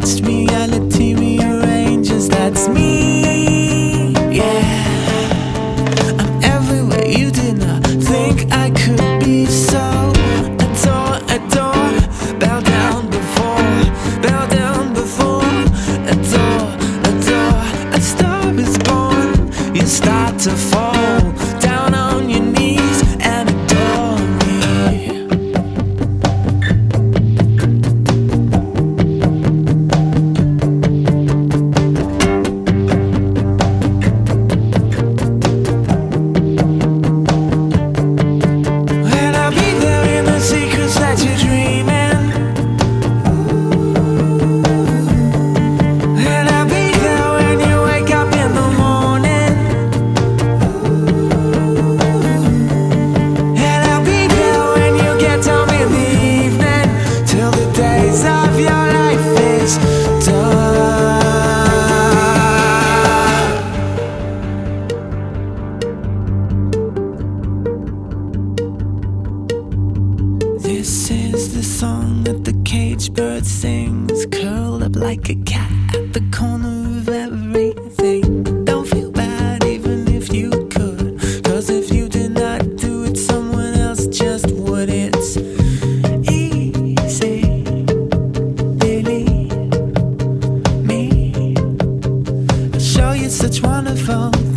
switched, reality rearranges. That's me, yeah. I'm everywhere you did not think I could be. So adore, adore, bow down before, bow down before. Adore, adore, a star is born. You start to fall down on your knees and adore me. And I'll be there in the secrets that you're dreaming. And I'll be there when you wake up in the morning. And I'll be there when you get home in the evening, till the days of your life is done. This is the song that the caged bird sings, curled up like a cat at the corner of everything. Don't feel bad even if you could, 'cause if you did not do it, someone else just would. It's easy, believe me. I'll show you such wonderful